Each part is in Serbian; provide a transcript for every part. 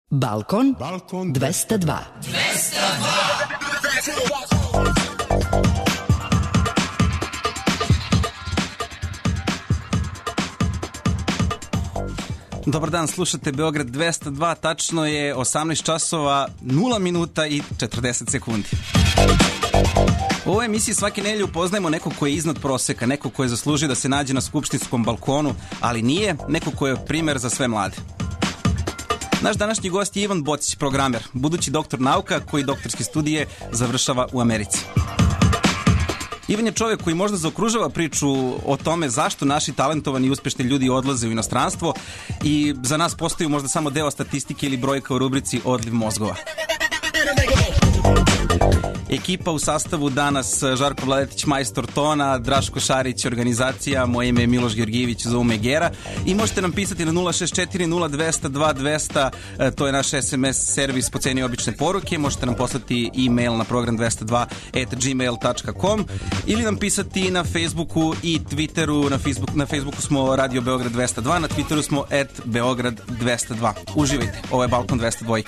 Balkon 202. Dobar dan, slušate Beograd 202, tačno je 18 časova 0 minuta i 40 sekundi. U ovoj emisiji svake nedelje upoznajemo nekog ko je iznad proseka, nekog ko je zaslužio da se nađe na skupštinskom balkonu, ali nije, nekog ko je primer za sve mlade. Naš današnji gost je Ivan Bocić, programer, budući doktor nauka koji doktorske studije završava u Americi. Ivan je čovjek koji možda zaokružava priču o tome zašto naši talentovani i uspešni ljudi odlaze u inostranstvo i za nas postaju možda samo deo statistike ili brojka u rubrici odliv mozgova. Ekipa u sastavu danas: Žarko Vladetić, majstor tona, Draško Šarić, organizacija, moje ime je Miloš Georgijević, zovu me Gera, i možete nam pisati na 064 0200 2200, to je naš SMS servis po ceni obične poruke. Možete nam poslati e-mail na program202@gmail.com ili nam pisati na Facebooku i Twitteru. Na Facebooku smo Radio Beograd 202, na Twitteru smo @Beograd 202. Uživajte, ovo je Balkon 202.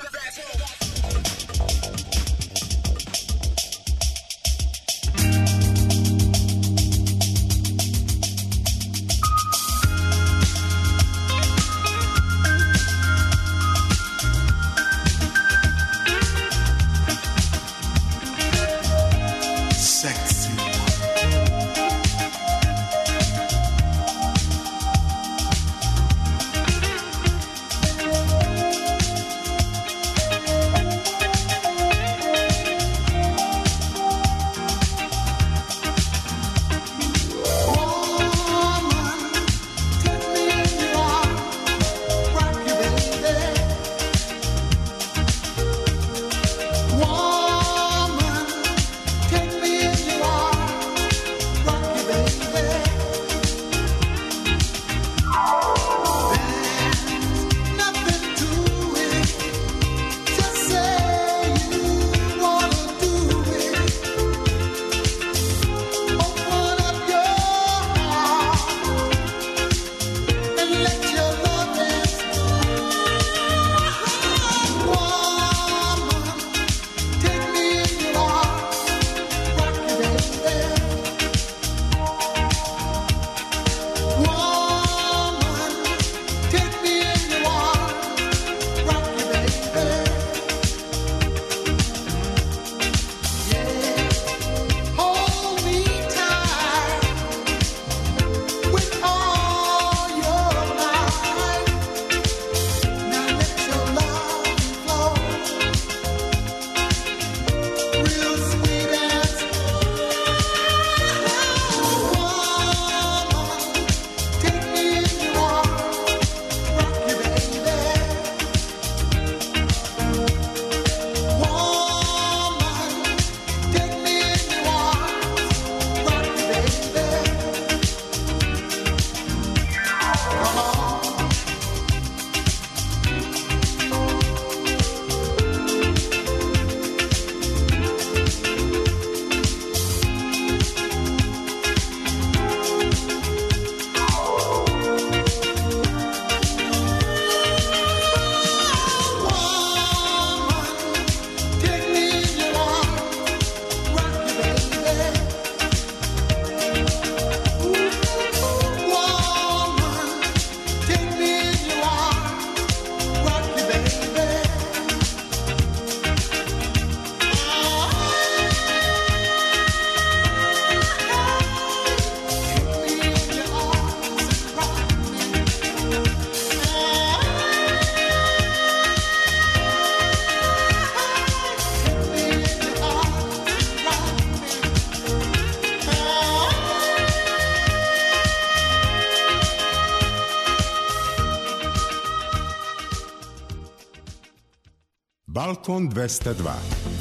Balkon 202.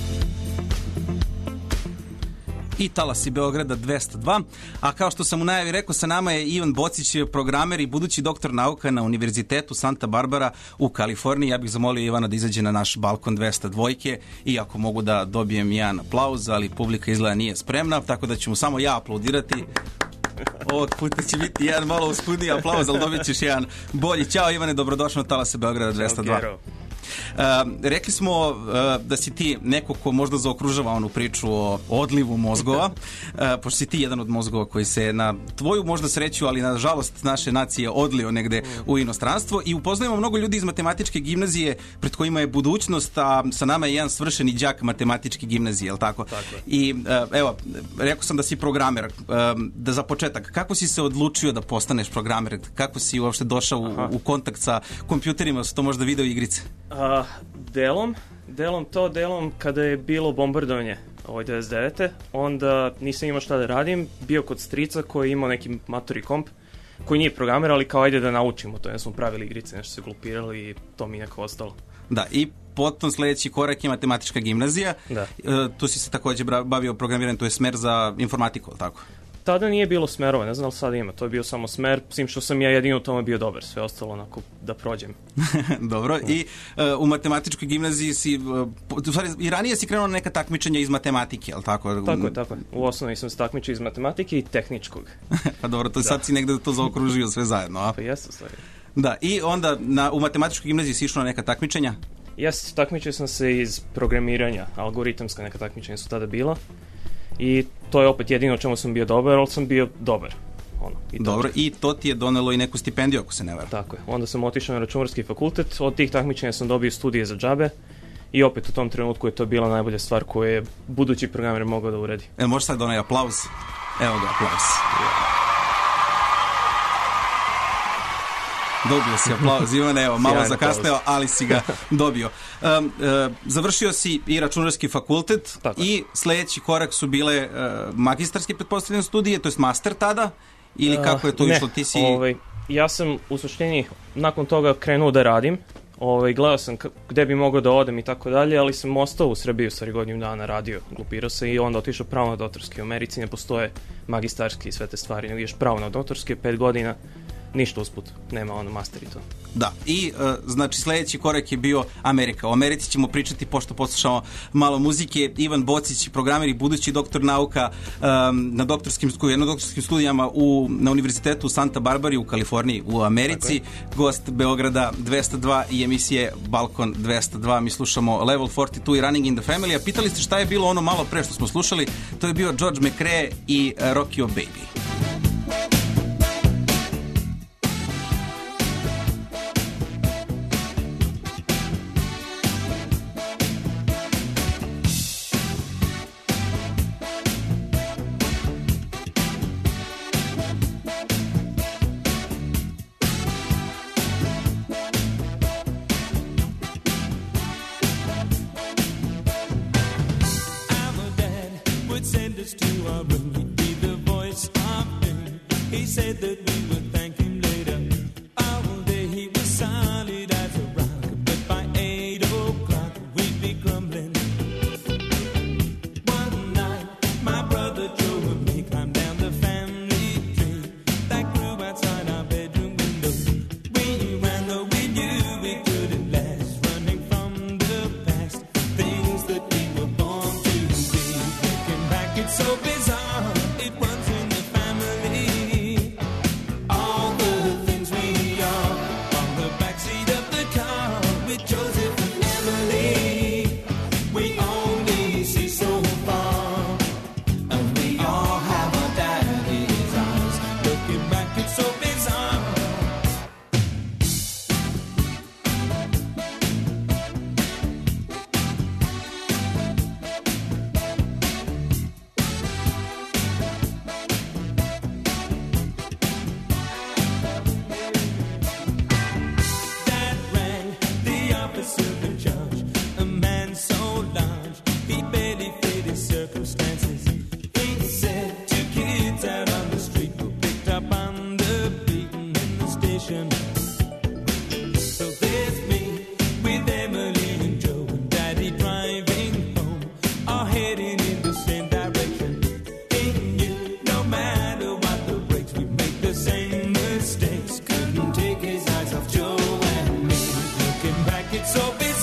I talasi Beograda 202, a kao što sam u najavi rekao, sa nama je Ivan Bocić, programer i budući doktor nauka na Univerzitetu Santa Barbara u Kaliforniji. Ja bih zamolio Ivana da izađe na naš Balkon 202, i ako mogu da dobijem jedan aplauz, ali publika izgleda nije spremna, tako da ću mu samo ja aplaudirati. Ovog puta će biti jedan malo uskudniji aplauz, ali dobit ćeš jedan bolji. Ćao Ivane, dobrodošao na talase Beograda 202. Rekli smo da si ti neko ko možda zaokružava onu priču o odlivu mozgova, pošto si ti jedan od mozgova koji se na tvoju možda sreću, ali na žalost naše nacije odlio negde u inostranstvo i upoznajemo mnogo ljudi iz matematičke gimnazije pred kojima je budućnost, a sa nama je jedan svršeni đak matematičke gimnazije, je li tako? Tako je. I evo, rekao sam da si programer. Da za početak, kako si se odlučio da postaneš programer? Kako si uopšte došao u kontakt sa kompjuterima? Su to možda video igrice? Delom kada je bilo bombardovanje 99. onda nisam imao šta da radim, bio kod strica koji je imao neki matori komp koji nije programer, ali kao ajde da naučimo to, ja smo pravili igrice, nešto se glupirali i to mi je nekako ostalo. Da, i potom sledeći korak je matematička gimnazija. Da. Tu si se takođe bavio programiranjem, to je smer za informatiku, tako? Tada nije bilo smerova, ne znam da li sad ima, to je bio samo smer, s tim što sam ja jedino u tome bio dobar, sve ostalo onako da prođem. Dobro, i u matematičkoj gimnaziji si, u stvari, i ranije si krenuo na neka takmičenja iz matematike, je li tako? Tako je. U osnovi sam se takmičio iz matematike i tehničkog. Pa dobro, to sad si negde to zaokružio sve zajedno, a? Pa jesu stvari. Da, i onda u matematičkoj gimnaziji si išao na neka takmičenja? Takmičio sam se iz programiranja, algoritamska neka takmičenja su tada bila. I to je opet jedino čemu sam bio dobar, ali sam bio dobar. Dobro, i to ti je donelo i neku stipendiju, ako se ne varam. Tako je. Onda sam otišao na računarski fakultet, od tih takmičenja sam dobio studije za džabe i opet u tom trenutku je to bila najbolja stvar koju je budući programer mogao da uredi. Može sad onaj aplauz? Evo ga, aplauz. Dobio si aplauz, Ivane, evo, malo zakasneo, ali si ga dobio. Završio si i računarski fakultet i sledeći korak su bile magistarske pretpostavljene studije, to je master tada, ili kako je to išlo? Ti si... Ja sam u suštini nakon toga krenuo da radim, gledao sam gde bi mogao da odem i tako dalje, ali sam ostao u Srbiji u stvari godinu dana radio, glupirao se i onda otišao pravo na doktorski. U Americi ne postoje magistarski i sve te stvari, nego ideš pravo na doktorski, 5 godina, ništa usput, nema master i to. Da, i znači sledeći korak je bio Amerika. O Americi ćemo pričati pošto poslušamo malo muzike. Ivan Bocić, programer i budući doktor nauka na doktorskim studijama na univerzitetu u Santa Barbari u Kaliforniji u Americi. Gost Beograda 202 i emisije Balkon 202. Mi slušamo Level 42 i Running in the Family. A pitali ste šta je bilo ono malo pre što smo slušali? To je bio George McRae i Rock Your Baby. So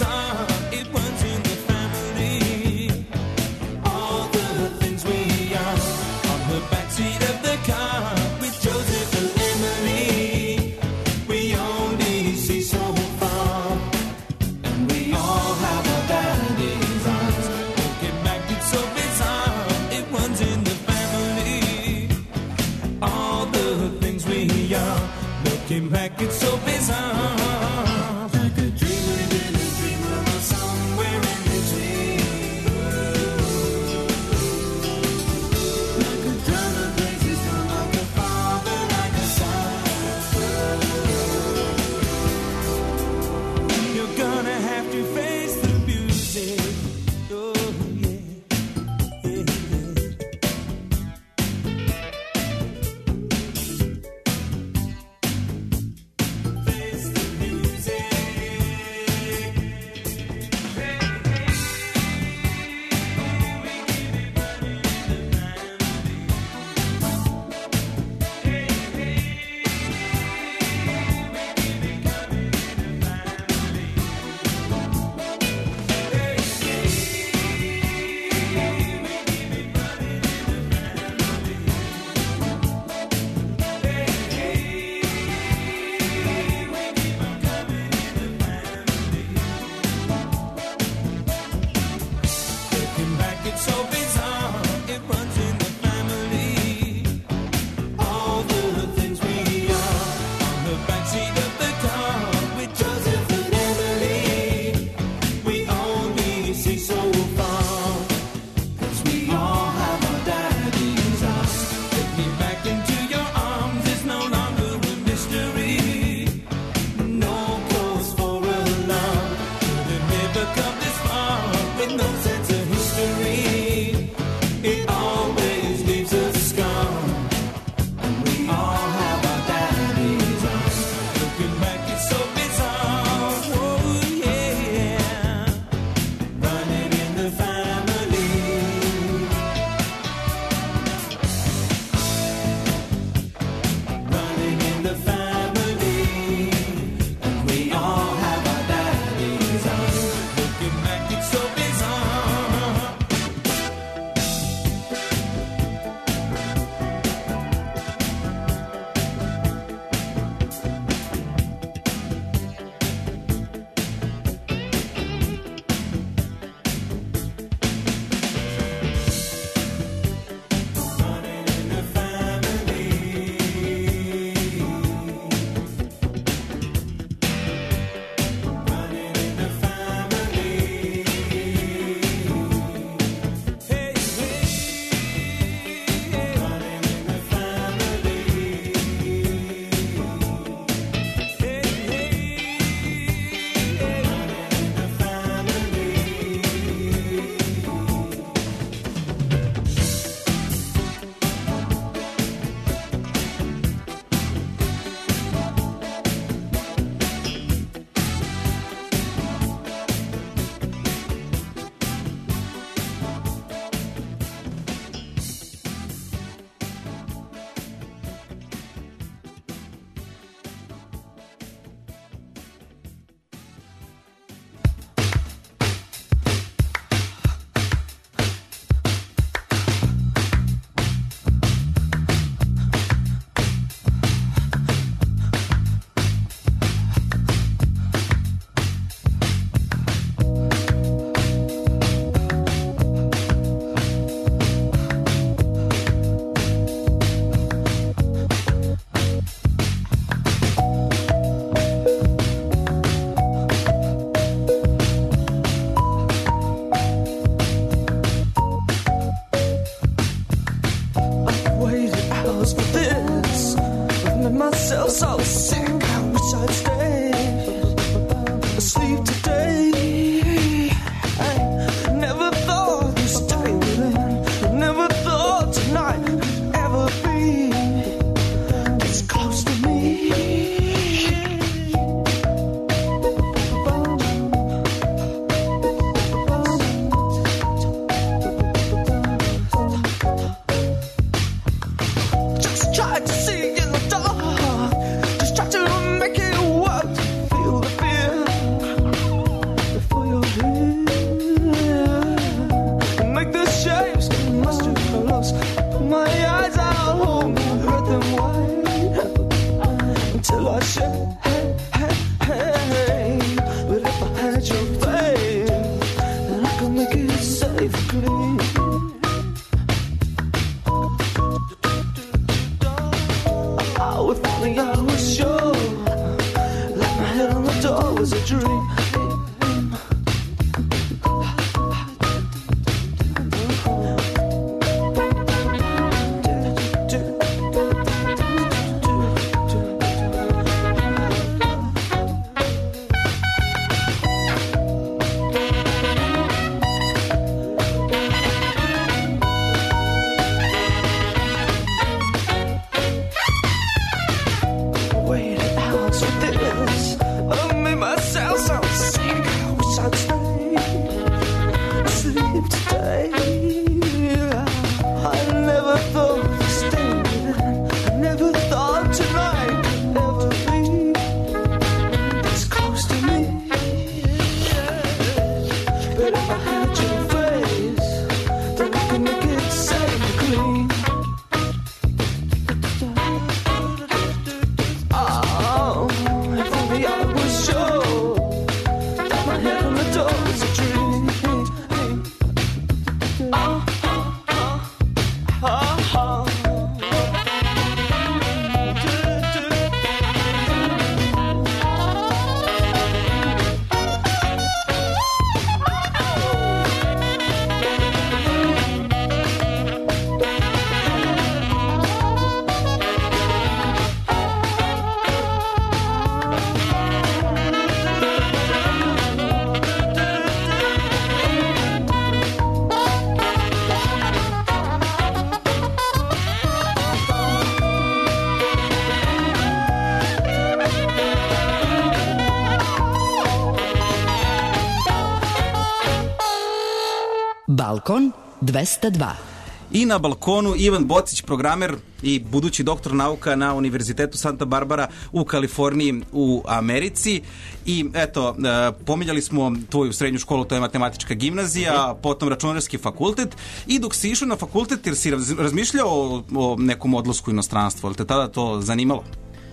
Balkon 202. I na balkonu Ivan Bocić, programer i budući doktor nauka na Univerzitetu Santa Barbara u Kaliforniji u Americi. I eto, pominjali smo tvoju srednju školu, to je matematička gimnazija, potom računarski fakultet. I dok si išao na fakultet, jer si razmišljao o nekom odlasku u inostranstvo, ali te tada to zanimalo?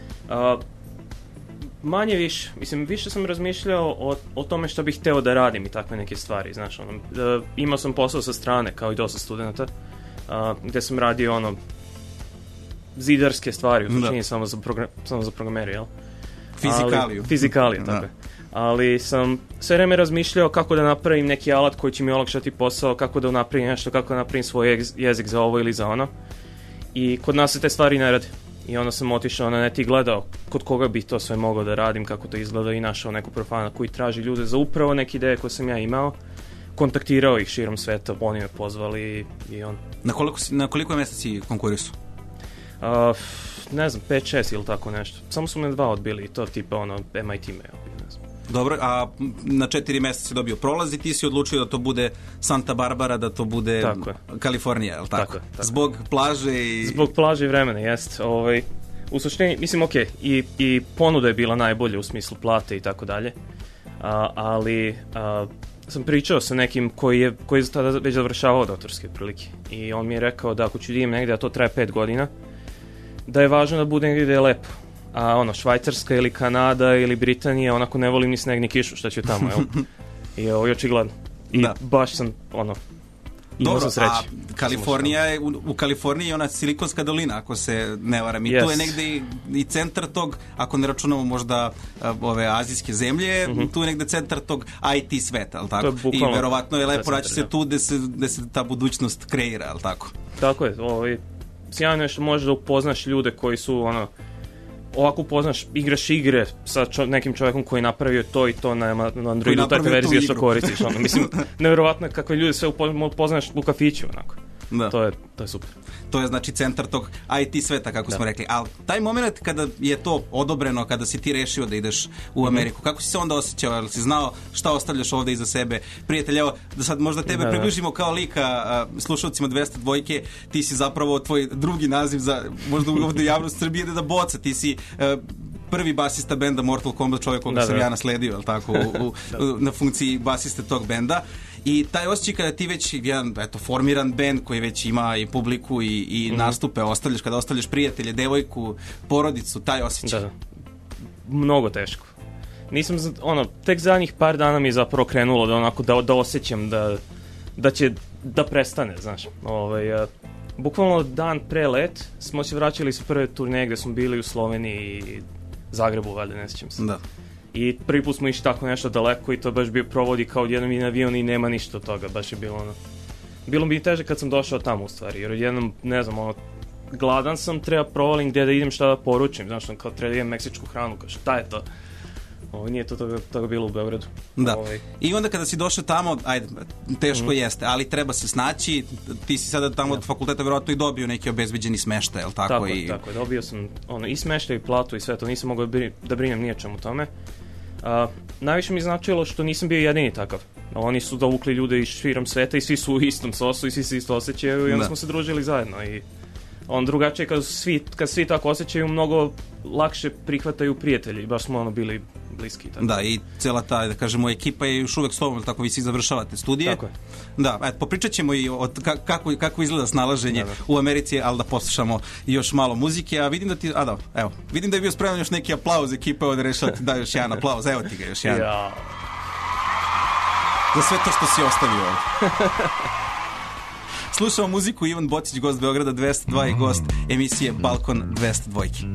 Manje više. Mislim, više sam razmišljao o tome što bih hteo da radim i takve neke stvari. Znaš, imao sam posao sa strane, kao i dosta studenta, gde sam radio zidarske stvari, učinje samo za programere, jel? Fizikaliju, tako je. Ali sam sve vreme razmišljao kako da napravim neki alat koji će mi olakšati posao, kako da napravim nešto, kako da napravim svoj jezik za ovo ili za ono. I kod nas se te stvari ne rade. I onda sam otišao na net i gledao kod koga bi to sve mogao da radim, kako to izgleda, i našao neku profana koji traži ljude za upravo neke ideje koje sam ja imao. Kontaktirao ih širom sveta, oni me pozvali i on. Na koliko mjesta si konkurisao? Ne znam, 5-6 ili tako nešto. Samo su me 2 odbili i to tipa MIT mail, ne znam. Dobro, a na 4 mjeseca si dobio prolaz i ti si odlučio da to bude Santa Barbara, da to bude Kalifornija, je li tako? Tako. Zbog plaže i... Zbog plaže i vremena, jest. U suštini, mislim, ok, i ponuda je bila najbolja u smislu plate i tako dalje, ali sam pričao sa nekim koji je tada već završavao doktorske prilike i on mi je rekao da ako ću idem negdje, a to traje 5 godina, da je važno da bude negdje gdje je lepo. A Švajcarska ili Kanada ili Britanija, onako ne volim ni sneg ni kišu, šta ću tamo, jel? I ovo je očigledno. I baš sam, imao sam sreće. A Kalifornija je, u Kaliforniji je ona Silikonska dolina, ako se ne varam. I tu je negde i centar tog, ako ne računamo možda ove azijske zemlje, tu je negde centar tog IT sveta, jel tako? I verovatno je lepo naći se tu gde se ta budućnost kreira, jel tako? Tako je, sjajno je što možeš da upoznaš ljude koji su, ovako upoznaš, igraš igre sa nekim čovjekom koji je napravio to i to na Androidu, takve verzije što koristiš. Mislim, nevjerovatno je kakve ljude sve upoznaš u kafiću, onako. Da. To je super. To je znači centar tog IT sveta, kako smo rekli. Ali taj moment kada je to odobreno, kada si ti rešio da ideš u Ameriku, kako si se onda osjećao? Jel si znao šta ostavljaš ovdje iza sebe? Prijatelj, evo, da sad možda tebe približimo kao lika slušalcima 202, ti si zapravo tvoj drugi naziv za možda ovdje javnost Srbije da boca. Ti si prvi basista benda Mortal Kombat, čovjek koga sam ja nasledio, jel tako, na funkciji basiste tog benda. I taj osjećaj kada ti već jedan formiran bend koji već ima i publiku i nastupe ostavljaš, kada ostavljaš prijatelje, devojku, porodicu, taj osjećaj. Da. Mnogo teško. Nisam, tek zadnjih par dana mi je zapravo krenulo da osjećam da će da prestane, znaš. Bukvalno dan pre let smo se vraćali sa prve turneje gde smo bili u Sloveniji i Zagrebu, valjda, ne sjećam se. Da. I prvi put smo išli tako nešto daleko i to baš bio provodi kao jednom i avion i nema ništa od toga, baš je bilo Bilo mi teže kad sam došao tamo u stvari, jer jednom, ne znam, gladan sam, treba provalim gdje da idem, šta da poručim, znaš, kao treba da idem meksičku hranu, kao šta je to? Nije to toga bilo u Beogradu. Da. I onda kada si došao tamo, teško jeste, ali treba se snaći, ti si sada tamo od fakulteta vjerojatno i dobio neki obezbeđeni smeštaj, jel tako? Tako je, dobio sam i smeštaj i platu i sve to, nisam mogao da brinem ničem u tome. Najviše mi značilo što nisam bio jedini takav. Oni su dovukli ljude iz širom sveta i svi su u istom sosu i svi se isto osjećaju i onda smo se družili zajedno i drugačije kad svi tako osjećaju, mnogo lakše prihvataju prijatelji, baš smo bili bliski. Tako. Da, i cijela ta, da kažemo, ekipa je još uvek s tobom, tako vi svi završavate studije. Tako je. Da, popričat ćemo i o kako izgleda snalaženje u Americi, ali da poslušamo još malo muzike, a vidim da ti, vidim da je bio spreman još neki aplauz ekipe, ovdje rešati da još jedan aplauz, evo ti ga još jedan. Ja. Za sve to što si ostavio ovdje. Slušamo muziku, Ivan Bocić, gost Beograda 202 i gost emisije Balkon 202.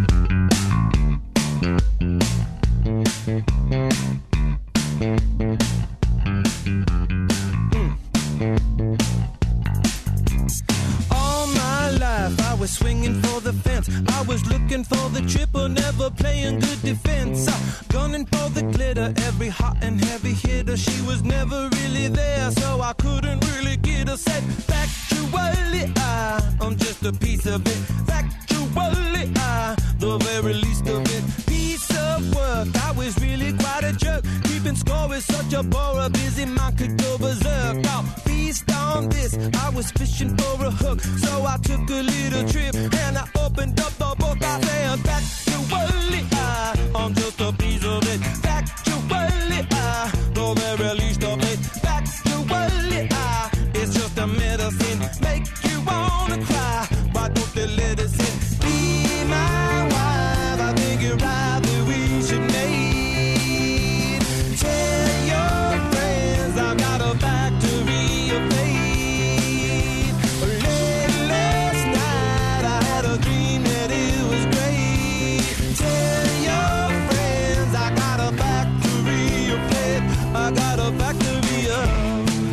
All my life I was swinging for the fence. I was looking for the triple, never playing good defense. Gunning for the glitter, every hot and heavy hitter. She was never really there, so I couldn't really get her set. Factually, I'm just a piece of it. Factually, the very least of it. Piece of work, I was really quite a jerk. Keeping score is such a bore, busy mind could go berserk. I'll feast on this. I was fishing for a hook, so I took a little trip and I opened up the book. I said, factually, I'm just a piece of it. Factually, the very least of it. Factually, it's just a medicine. Make you wanna cry. Why don't they let us in? Be my wife. I think you're right that we should mate. Tell your friends I've got a factory of fate. Late last night I had a dream that it was great. Tell your friends I got a factory of fate. I got a factory of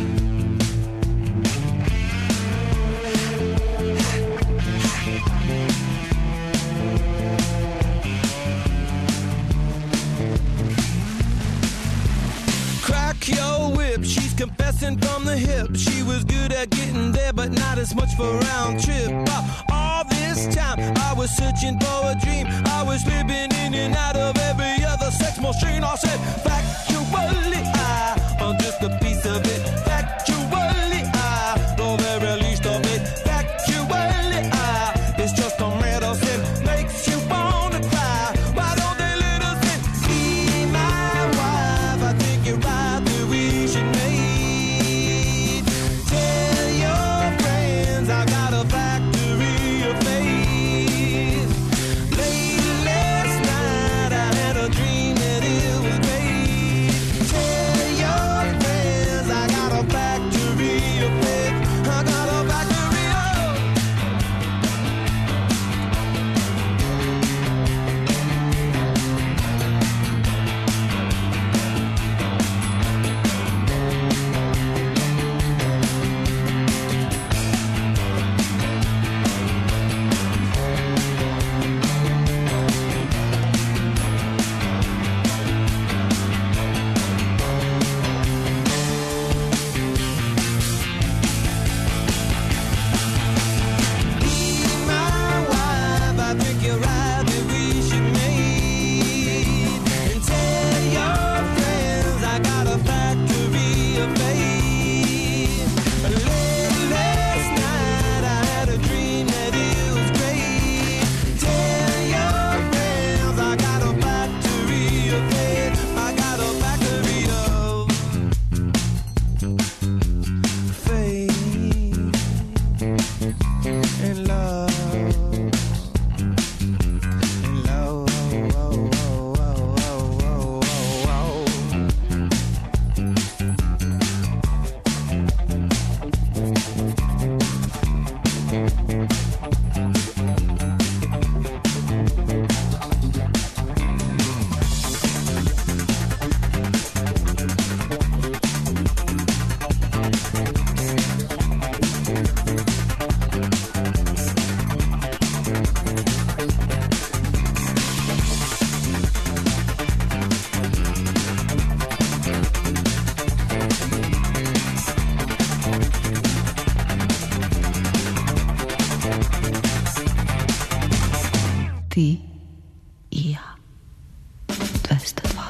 your whip, she's confessing from the hip. She was good at getting there, but not as much for round trip. All this time, I was searching for a dream. I was living in and out of every other sex machine. I said, factually, I'm just a piece of it. Factually, the very least of it. Factually, it's just a medicine. Makes you wanna cry. Why don't they let us in? Be my wife, I think you're right. Tell your friends I got a factory of faith. Late last night I had a dream that it was great. Tell your friends I got a factory of faith. I got a factory of Ti i ja. 202.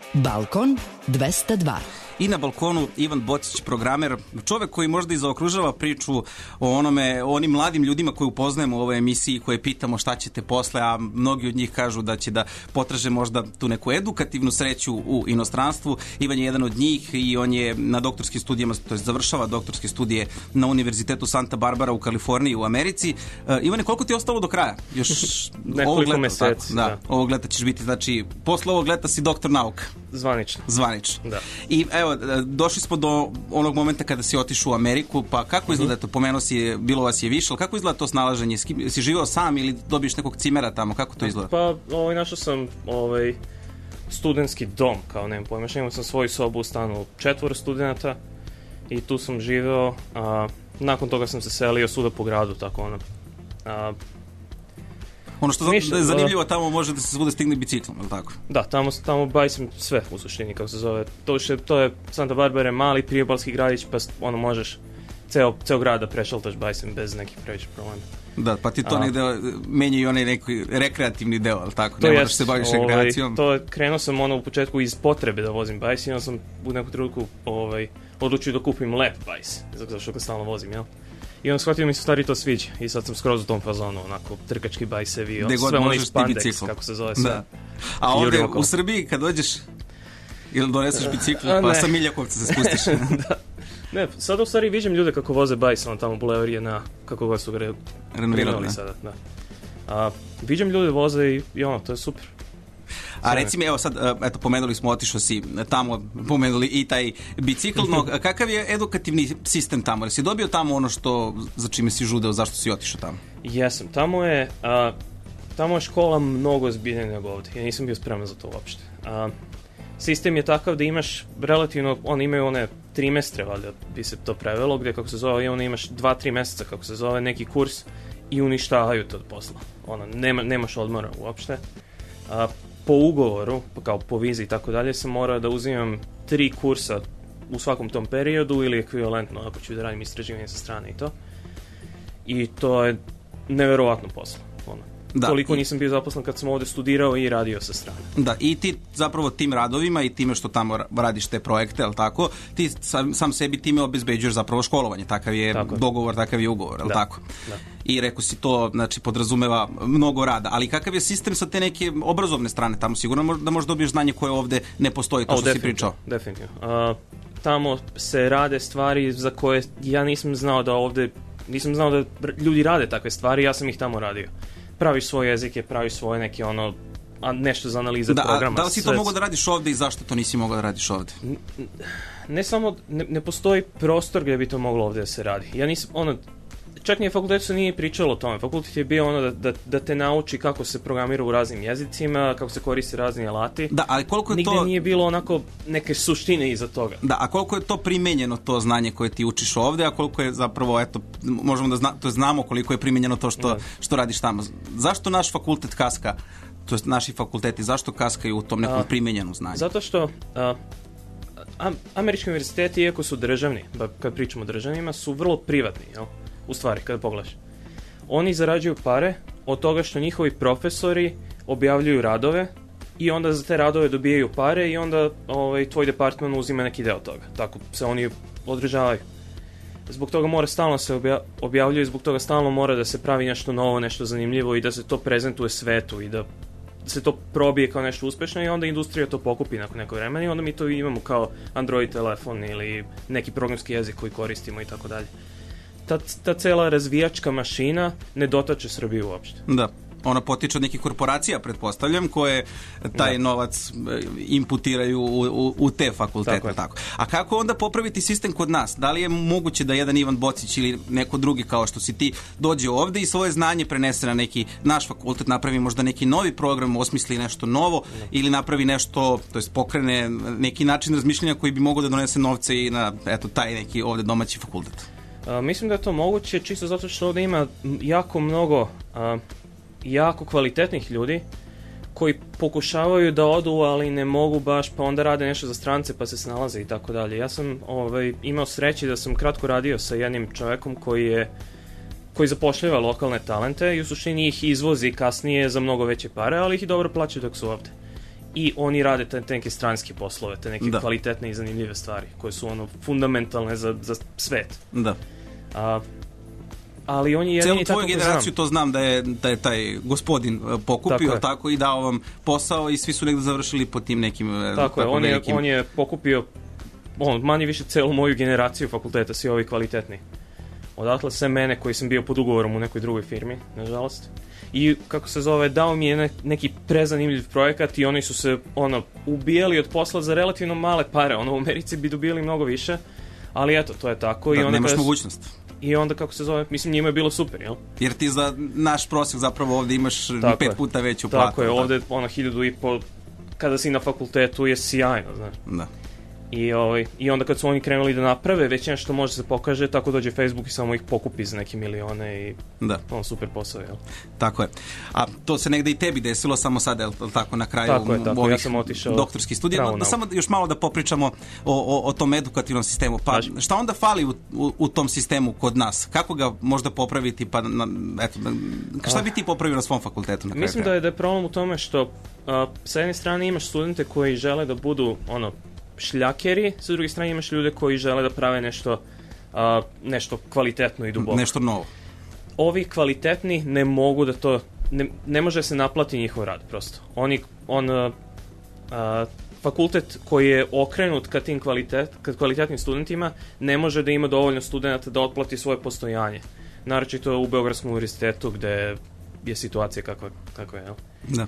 Balkon 202. I na balkonu Ivan Bocić, programer, čovek koji možda i zaokružava priču o onim mladim ljudima koje upoznajemo u ovoj emisiji, koje pitamo šta ćete posle, a mnogi od njih kažu da će da potraže možda tu neku edukativnu sreću u inostranstvu. Ivan je jedan od njih i on je na doktorskim studijama, to je završava doktorske studije na Univerzitetu Santa Barbara u Kaliforniji u Americi. Ivane, koliko ti je ostalo do kraja? Još nekoliko meseci. Da, ovog leta ćeš biti, znači, posle ovog leta si doktor nauka. Zvanično. Da. I evo, došli smo do onog momenta kada si otišao u Ameriku, pa kako izgleda to? Pomenuo si, bilo vas je više, ali kako izgleda to snalaženje? Si živeo sam ili dobiješ nekog cimera tamo? Kako to izgleda? Pa, našao sam studentski dom, kao nemam pojma, imao sam svoju sobu u stanu 4 studenta i tu sam živeo, nakon toga sam se selio svuda po gradu, tako ono. Ono što je zanimljivo, tamo može da se svuda stigne biciklom, je li tako? Da, tamo bajsim sve u suštini, kako se zove. To je Santa Barbara, mali priobalski gradić, pa možeš ceo grad da prešaltaš bajsim bez nekih previše problema. Da, pa ti to negde menja i onaj neki rekreativni deo, je li tako? Ne moraš se baviš rekreacijom. Krenuo sam u početku iz potrebe da vozim bajs i onda sam u neku trenutku odlučio da kupim lep bajs, zato što ga stalno vozim, jel? I onda shvatio mi se stvari to sviđa i sad sam skroz u tom fazonu, onako, trkački bajsevi, sve ono iz spandex, kako se zove sve. Da. A ovde u Srbiji kad dođeš, ili doneseš bicikl, pa sa Miljakovca se spustiš. Da. Ne, sad u stvari viđem ljude kako voze bajs, ono tamo bulevarije kako ga su renovirali sada, da. Viđem ljude voze i ono, to je super. A reci mi, evo sad, pomenuli smo, otišao si tamo, pomenuli i taj bicikl, no kakav je edukativni sistem tamo? Jel si dobio tamo ono za čime si žudeo, zašto si otišao tamo? Jesam, tamo je škola mnogo zbiljnija nego ovdje, ja nisam bio spreman za to uopšte. Sistem je takav da imaš relativno, imaju one trimestre, valjda bi se to prevelo, gdje kako se zove, i onda imaš 2-3 meseca, kako se zove, neki kurs i uništavaju to od posla. Nemaš odmora uopšte. Po ugovoru, kao po vizi i tako dalje, sam morao da uzimam 3 kursa u svakom tom periodu ili ekvivalentno ako ću da radim istraživanje sa strane i to. I to je neverovatno poslo. Koliko nisam bio zaposlen kad sam ovdje studirao i radio sa strane. Da, i ti zapravo tim radovima i time što tamo radiš te projekte, ali tako, ti sam sebi time obezbeđuješ zapravo školovanje. Takav je dogovor, takav je ugovor, ali tako? Da. I rekao si to, znači, podrazumeva mnogo rada. Ali kakav je sistem sa te neke obrazovne strane? Tamo sigurno da možeš dobiješ znanje koje ovdje ne postoji, to što si pričao. Definitivno. Tamo se rade stvari za koje ja nisam znao da ljudi rade takve stvari, ja sam ih tamo radio. Praviš svoje jezike, praviš svoje neke nešto za analize programa. Da li si to mogao da radiš ovdje i zašto to nisi mogao da radiš ovdje? Ne samo, ne postoji prostor gdje bi to moglo ovdje da se radi. Ja nisam, čak nije fakultet se nije pričalo o tome. Fakultet je bio da te nauči kako se programira u raznim jezicima, kako se koriste razni alati. Da, ali koliko je nigde nije bilo onako neke suštine iza toga. Da, a koliko je to primenjeno to znanje koje ti učiš ovdje, a koliko je zapravo, možemo da znamo koliko je primenjeno to što radiš tamo. Zašto naš fakultet kaska, to jest naši fakulteti, zašto kaskaju u tom nekom primenjenom znanju? Zato što američki univerziteti, iako su državni, kad pričamo o državnima, su vrlo privatni, jel? U stvari, kada pogledaš. Oni zarađuju pare od toga što njihovi profesori objavljuju radove i onda za te radove dobijaju pare i onda tvoj departman uzima neki deo toga. Tako se oni održavaju. Zbog toga mora stalno se objavljuje, zbog toga stalno mora da se pravi nešto novo, nešto zanimljivo i da se to prezentuje svetu i da se to probije kao nešto uspešno i onda industrija to pokupi nakon neko vremena i onda mi to imamo kao Android telefon ili neki programski jezik koji koristimo i tako dalje. Ta cela razvijačka mašina ne dotače Srbiju uopšte. Da. Ona potiče od nekih korporacija, pretpostavljam, koje taj novac imputiraju u te fakultete. Tako. A kako onda popraviti sistem kod nas? Da li je moguće da jedan Ivan Bocić ili neko drugi kao što si ti dođe ovde i svoje znanje prenese na neki naš fakultet, napravi možda neki novi program, osmisli nešto novo ili napravi nešto, to jest pokrene neki način razmišljanja koji bi mogao da donese novce i na taj neki ovde domaći fakultet? Mislim da je to moguće čisto zato što ovde ima jako mnogo jako kvalitetnih ljudi koji pokušavaju da odu, ali ne mogu baš, pa onda rade nešto za strance pa se snalaze i tako dalje. Ja sam imao sreći da sam kratko radio sa jednim čovekom koji zapošljava lokalne talente i u suštini ih izvozi kasnije za mnogo veće pare, ali ih i dobro plaćaju dok su ovde. i oni rade te neke stranske poslove, te neke kvalitetne i zanimljive stvari, koje su ono fundamentalne za svet. Da. Ali on je jedini tako tvoju generaciju to znam da je taj gospodin pokupio tako i dao vam posao i svi su negdje završili po tim nekim tako velikim... on je pokupio manje više celu moju generaciju fakulteta, svi ovi kvalitetni. Odatle sve mene koji sam bio pod ugovorom u nekoj drugoj firmi, nažalost. I kako se zove, dao mi je neki prezanimljiv projekat i oni su se ubijali od posla za relativno male pare. U Americi bi dobili mnogo više, ali eto, to je tako. Da, nemaš mogućnost. I onda, kako se zove, mislim, njima je bilo super, jel? Jer ti za naš prosjek zapravo ovdje imaš 5 puta veću platu. Tako je, ovdje 1.500 kada si na fakultetu je sjajno, znaš. Da. I onda kad su oni krenuli da naprave, već nešto može se pokaže, tako dođe Facebook i samo ih pokupi za neke milione i super posao, jel? Tako je. A to se negde i tebi desilo, samo sad, jel tako, na kraju ovih ja sam otišao doktorskih studija. Samo još malo da popričamo o tom edukativnom sistemu. Pa šta onda fali u tom sistemu kod nas? Kako ga možda popraviti? Pa, šta bi ti popravio na svom fakultetu? Na kraju? Mislim da je problem u tome što sa jedne strane imaš studente koji žele da budu šljakeri, sa druge strane imaš ljude koji žele da prave nešto kvalitetno i duboko. Nešto novo. Ovi kvalitetni ne mogu da to, ne može se naplati njihov rad, prosto. Fakultet koji je okrenut ka tim kvalitetnim studentima ne može da ima dovoljno studenata da otplati svoje postojanje. Naročito u Beogradskom univerzitetu gde je situacija kakva je, jel? Da.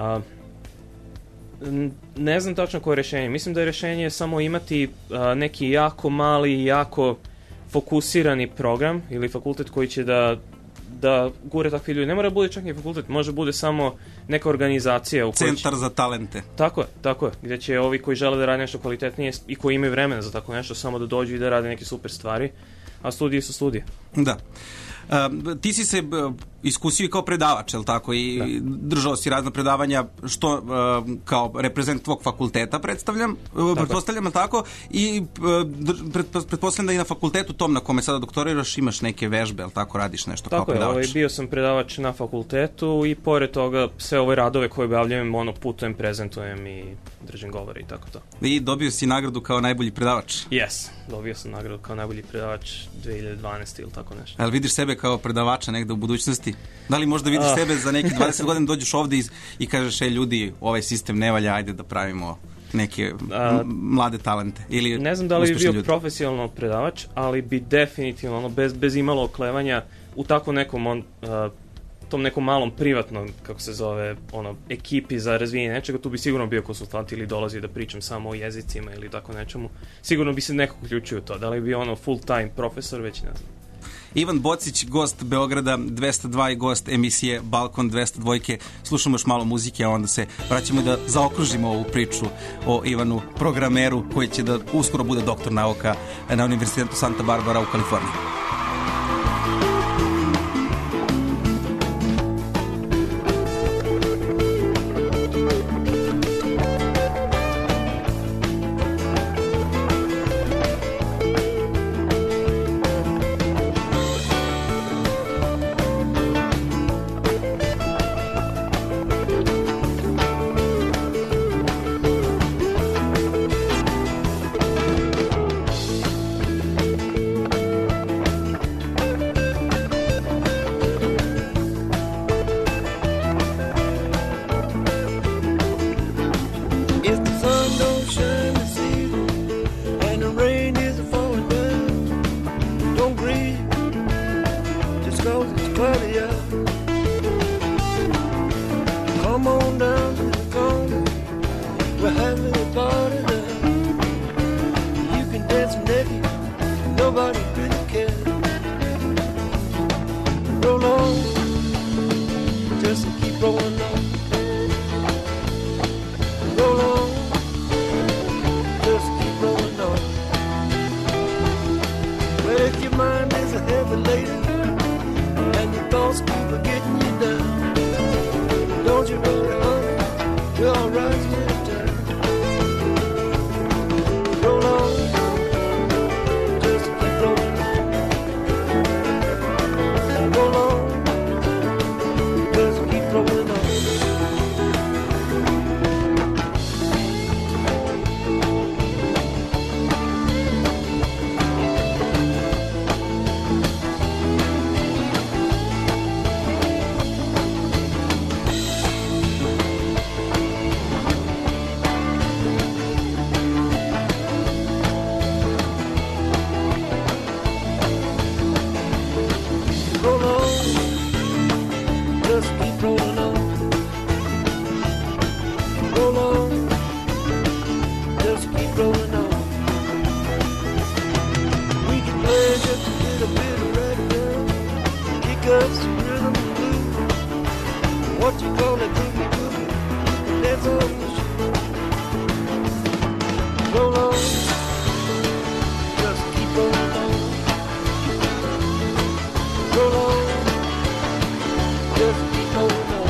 Ne znam tačno koje je rješenje. Mislim da je rješenje samo imati neki jako mali, jako fokusirani program ili fakultet koji će da gure takvi ljudi. Ne mora bude čak i fakultet, može bude samo neka organizacija. Centar za talente. Tako je. Gdje će ovi koji žele da rade nešto kvalitetnije i koji imaju vremena za tako nešto samo da dođu i da rade neke super stvari, a studije su studije. Da. Ti si se iskusio i kao predavač, jel tako, i držao si razna predavanja, što kao reprezent tvog fakulteta pretpostavljam, tako, i pretpostavljam da i na fakultetu tom na kome sada doktoriraš imaš neke vežbe, jel tako, radiš nešto kao predavač. Tako je, bio sam predavač na fakultetu i pored toga sve ove radove koje objavljujem, putujem, prezentujem i držim govore i tako to. I dobio si nagradu kao najbolji predavač? Yes, dobio sam nagradu kao najbolji predavač 2012 ili tako nešto. Ali vidiš sebe kao predavača negde u budućnosti? Da li možda vidiš sebe za neki 20 godina dođeš ovdje i kažeš, ljudi, ovaj sistem ne valja, ajde da pravimo neke mlade talente? Ili ne znam da li bi bio profesionalno predavač, ali bi definitivno, bez imalo oklevanja, u tako nekom tom nekom malom privatnom, kako se zove, ekipi za razvijenje nečega, tu bi sigurno bio konsultant ili dolazi da pričam samo o jezicima ili tako nečemu. Sigurno bi se neko uključio u to. Da li bi full time profesor, već ne znam. Ivan Bocić, gost Beograda 202 i gost emisije Balkon 202. Slušamo još malo muzike, a onda se vraćamo da zaokružimo ovu priču o Ivanu, programeru koji će da uskoro bude doktor nauka na Univerzitetu Santa Barbara u Kaliforniji. Roll on, just keep rolling on. We can play just a little bit of reggae, kick up some rhythm and blues. What you call it, boogie boogie, that's all the shoes. Roll on, just keep rolling on. Roll on, just keep rolling on.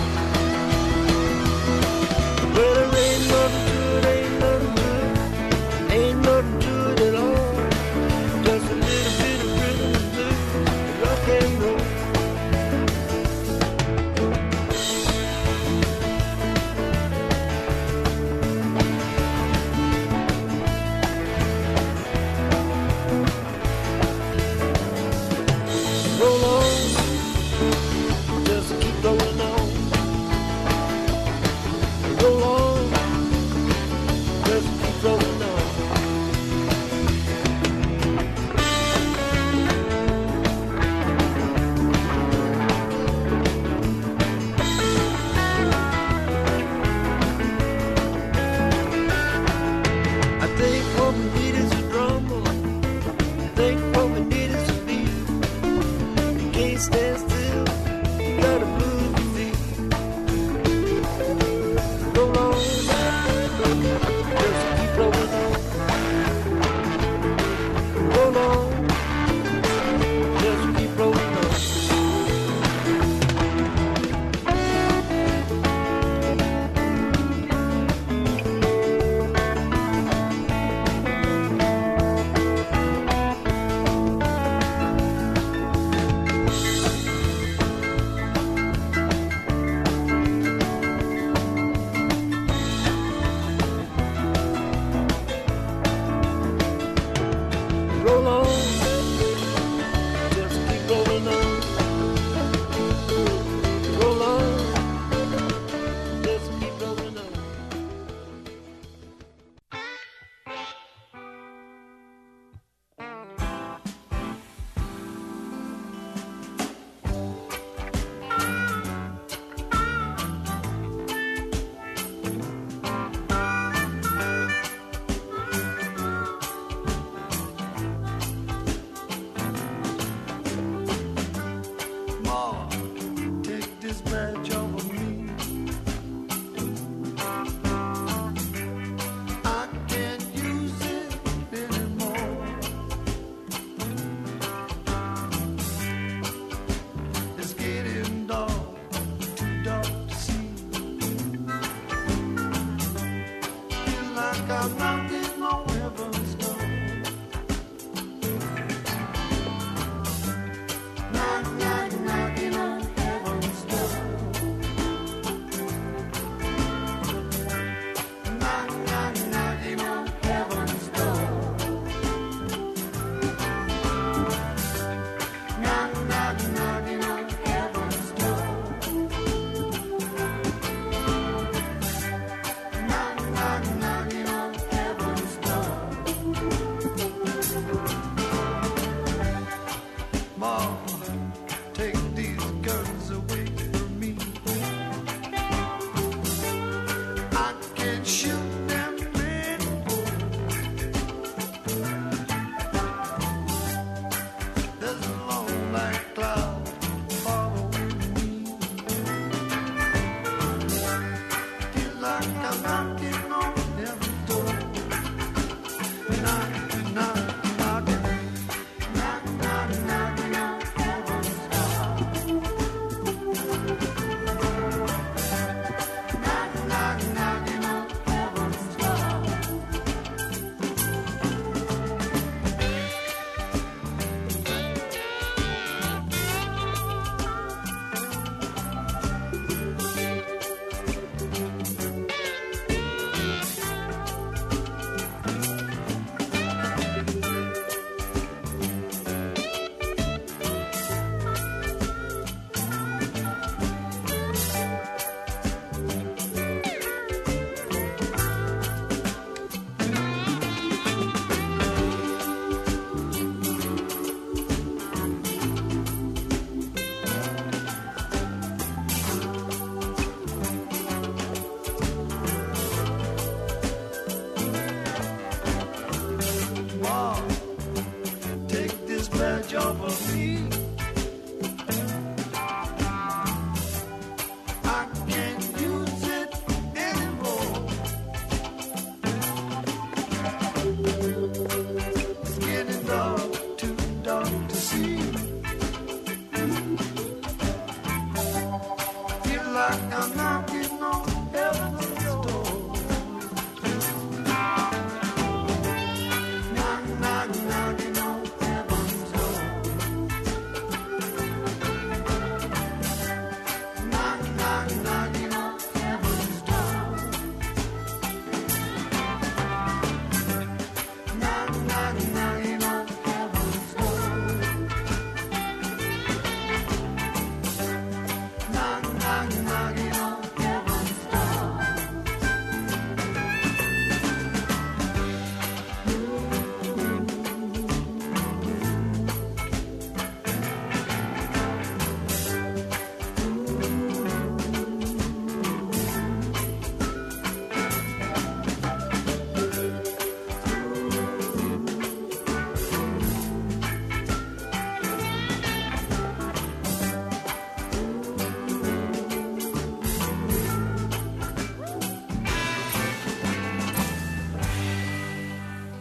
Well, there ain't nothing to it, ain't nothing to it, ain't nothing to it at all. Just a little bit of rhythm and blues, rock and roll. Roll on, just keep rolling on. Roll on, just keep rolling on. I think what we need is a drum. I think what we need is a beat. You can't stand still, you gotta move your feet. Roll on, just keep rolling on. Roll on, just keep rolling on. Roll on, just keep rolling on. Roll on, just keep rolling on. Ma, take this badge off of me. I can't use it anymore. It's getting dark, too dark to see. Feel like I'm knocking on heaven's door. Knock, knock, knocking on heaven's door. Knock, knock, knocking on heaven's door. Knock, knock, knocking on heaven's door. Knock, knock, knocking on heaven's door. Mom, take these guns away from me. I can't shoot them anymore. There's a long black cloud following me. Feel like I'm knocking on heaven's door. Knock, knock, knocking. Knock, knock, knocking on heaven's door. Knock, knock, knocking on heaven's door.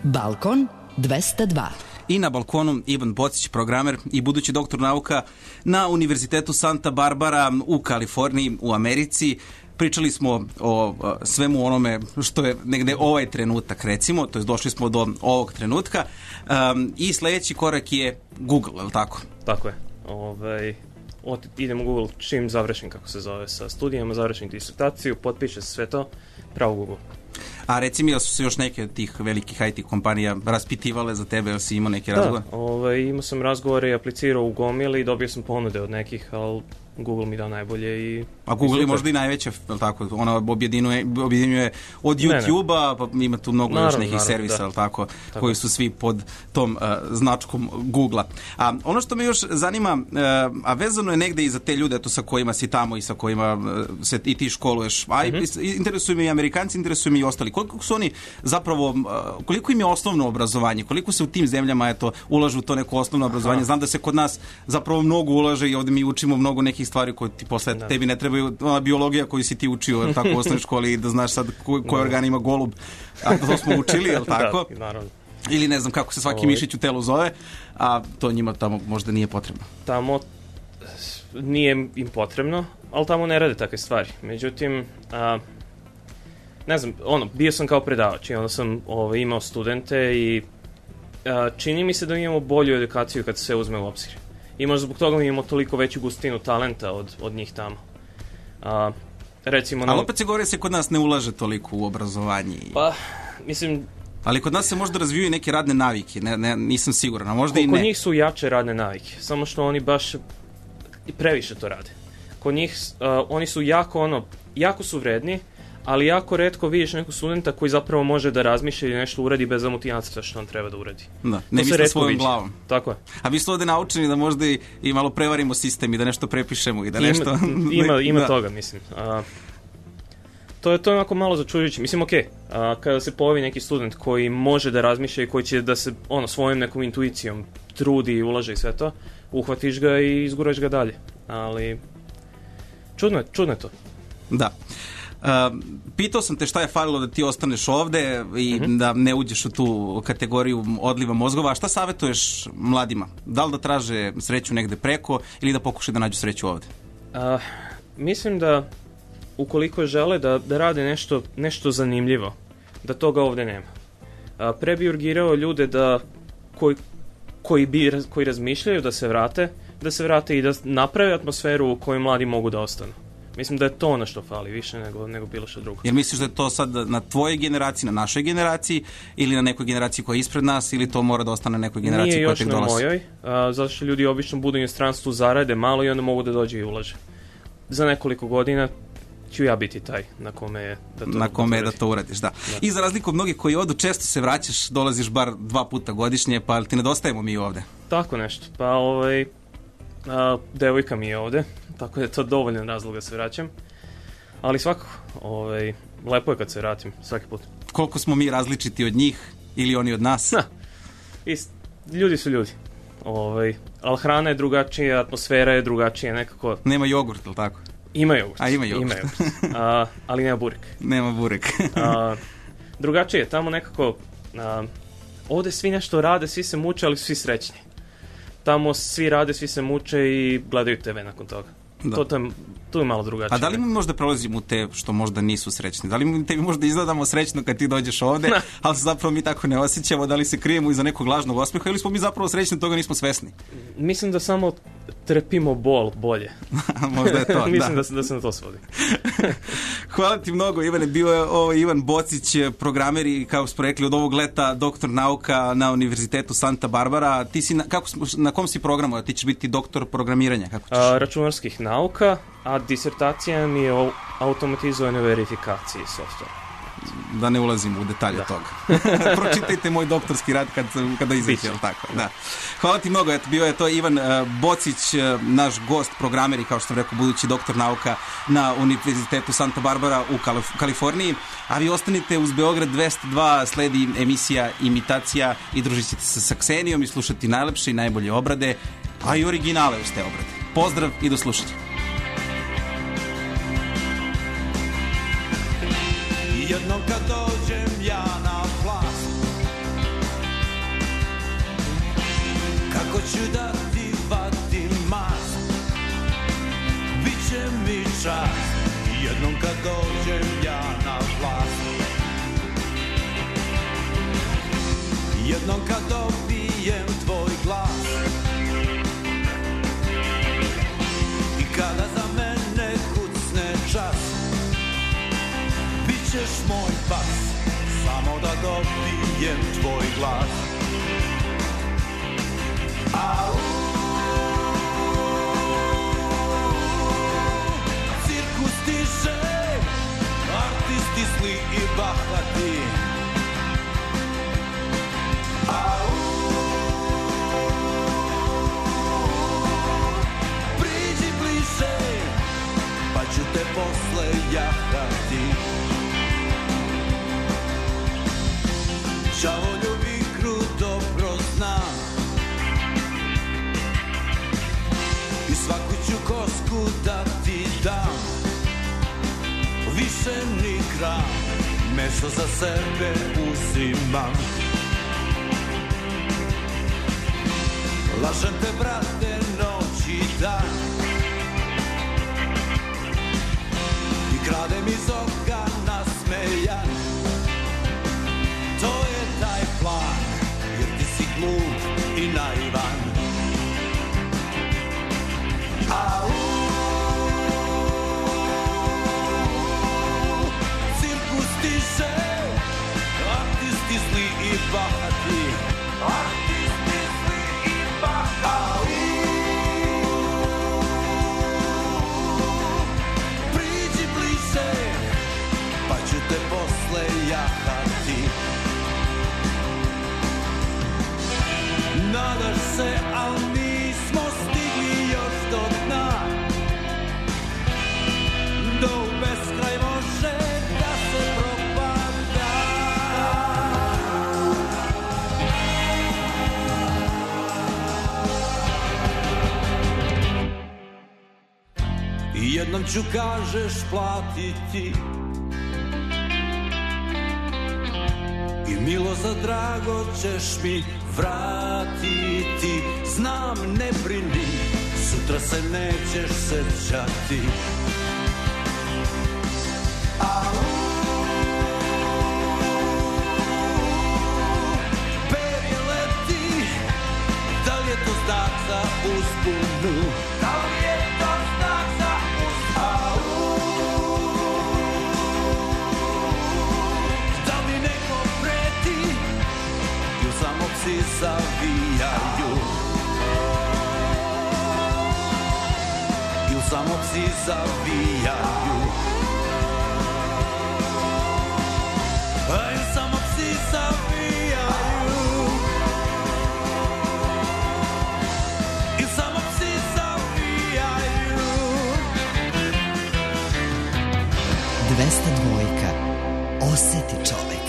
Balkon 202. I na balkonu Ivan Bocić, programer i budući doktor nauka na Univerzitetu Santa Barbara u Kaliforniji u Americi. Pričali smo o svemu onome što je negde ovaj trenutak, recimo, to je došli smo do ovog trenutka i sledeći korak je Google, je li tako? Tako je. Idem u Google čim završim, kako se zove, sa studijama, završim disertaciju, potpiše se sve to, pravo Google. A reci mi da su se još neke od tih velikih IT kompanija raspitivale za tebe, ili si imao neke razgovore? Da, imao sam razgovore i aplicirao u gomili i dobio sam ponude od nekih, ali Google mi dao najbolje i... A Google je možda i najveća, tako, ona objedinjuje od YouTube-a, pa ima tu mnogo još nekih servisa, tako, koji su svi pod tom značkom Google-a. A ono što me još zanima, a vezano je negde i za te ljude sa kojima si tamo i sa kojima se i ti školuješ, a interesuju me i Amerikanci, interesuju me i ostali. Koliko su oni zapravo, koliko im je osnovno obrazovanje, koliko se u tim zemljama ulažu u to neko osnovno obrazovanje? Znam da se kod nas zapravo mnogo ulaže i ovde mi učimo mnogo nekih stvari koje ti posle tebi ne trebaju, biologija koju si ti učio tako u osnovnoj školi i da znaš sad koji organ ima golub, a to smo učili, je li tako? Da, naravno. Ili ne znam kako se svaki mišić u telu zove, a to njima tamo možda nije potrebno. Tamo nije im potrebno, ali tamo ne rade takve stvari. Međutim, ne znam, bio sam kao predavač i onda sam imao studente i čini mi se da imamo bolju edukaciju kad se sve uzme u obzir. I možda zbog toga mi imamo toliko veću gustinu talenta od njih tamo. Recimo, ali opet se govori se kod nas ne ulaže toliko u obrazovanje. Pa, mislim... Ali kod nas se možda razvijaju neke radne navike, nisam siguran, a možda i ne. Kod njih su jače radne navike, samo što oni baš previše to rade. Kod njih, oni su jako su vredni, ali jako retko vidiš nekog studenta koji zapravo može da razmišlja ili nešto uradi bez da mu ti nacrta što on treba da uradi. Da, ne misle svojom glavom. Tako je. A vi ste ovde naučeni da možda i malo prevarimo sistem i da nešto prepišemo i da nešto... Ima toga, mislim. To je onako malo začuđujuće. Mislim, kada se pojavi neki student koji može da razmišlja i koji će da se svojom nekom intuicijom trudi i ulaže i sve to, uhvatiš ga i izguraš ga dalje. Ali čudno je to. Da. Pitao sam te šta je falilo da ti ostaneš ovde i da ne uđeš u tu kategoriju odliva mozgova, a šta savjetuješ mladima? Da li da traže sreću negde preko ili da pokušaju da nađu sreću ovde? Mislim da ukoliko žele da rade nešto zanimljivo, da toga ovde nema. Pre bi urgirao ljude koji razmišljaju da se vrate i da naprave atmosferu u kojoj mladi mogu da ostanu. Mislim da je to ono što fali više nego bilo što drugo. Jer misliš da je to sad na tvojoj generaciji, na našoj generaciji ili na nekoj generaciji koja je ispred nas ili to mora da ostane na nekoj generaciji koja tek dolazi? Nije još na mojoj, zato što ljudi obično budu u inostranstvu, zarade malo i onda mogu da dođe i ulaže. Za nekoliko godina ću ja biti taj na kome je da to uradiš, da. I za razliku od mnogih koji odu, često se vraćaš, dolaziš bar 2 puta godišnje, pa ti nedostajemo mi ovde? Tako nešto, pa devojka mi je ovde, tako da je to dovoljan razlog da se vraćam, ali svakako, lepo je kad se vratim svaki put. Koliko smo mi različiti od njih ili oni od nas? Ljudi su ljudi, ali hrana je drugačija, atmosfera je drugačija, nekako... Nema jogurt, ili tako? Ima jogurt. Ima jogurt. Ali nema burek. Nema burek. Drugačije je, tamo nekako, ovde svi nešto rade, svi se muče, ali svi srećni. Tamo svi rade, svi se muče i gledaju TV nakon toga. To je malo drugačije. A da li mi možda prolazimo u te što možda nisu srećni? Da li mi tebi možda izgledamo srećno kad ti dođeš ovde, ali zapravo mi tako ne osjećamo? Da li se krijemo iza nekog lažnog osmeha ili smo mi zapravo srećni, toga nismo svesni? Mislim da samo trpimo bol bolje. Možda je to, Mislim da se na to svodi. Hvala ti mnogo, Ivane. Bio je Ivan Bocić, programer i, kako smo rekli, od ovog leta doktor nauka na Univerzitetu Santa Barbara. Ti si na kom si programu? Ti ćeš biti doktor programiranja? Računarskih nauka, a disertacija mi je o automatizovanoj verifikaciji softvera. Da ne ulazimo u detalje toga. Pročitajte moj doktorski rad kada izađe, jel tako? Da. Hvala ti mnogo, bio je to Ivan Bocić, naš gost, programer i, kao što sam rekao, budući doktor nauka na Univerzitetu Santa Barbara u Kaliforniji. A vi ostanite uz Beograd 202, sledi emisija Imitacija i družit ćete se sa Ksenijom i slušati najlepše i najbolje obrade, a i originale uz te obrade. Pozdrav i do slušanja. Jednom kad dođem ja na vlast, Hoću da ti vadim mast, biće mi čast jednom kad dođem ja na vlast. Jednom kad dobijem tvoj glas i kada za mene kucne čas, bit ćeš moj pas, samo da dobijem tvoj glas. Au, cirkus stiže, artisti zli i bahati. Au, priđi bliže, pa ću te posle jahati. Đavolju igru dobro znam i svaku ću kosku da ti dam. Više ni gram, meso za sebe uzimam. Lažem te, brate, noć i dan i kradem iz oka nasmejan. To je taj plan, jer ti si glup i naivan. Au, cirkus stiže, artisti zli i bahati. Artisti zli i bahati. Priđi bliže, pa ću te posle jahati. Nadaš se, al nismo stigli još do dna. Do u beskraj može da se propada. I jednom ću, kažeš, platiti i milo za drago ćeš mi vratiti. Znam, ne brini, sutra se nećeš sećati. Au, perje leti, da li je to znak za uspunu? Da li je to znak za uspunu? Au, da li neko preti? Ju samo psi zavijaju. Ju samo psi zavijaju. Ju samo psi zavijaju. Ju samo psi zavijaju. 202. Oseti čovek.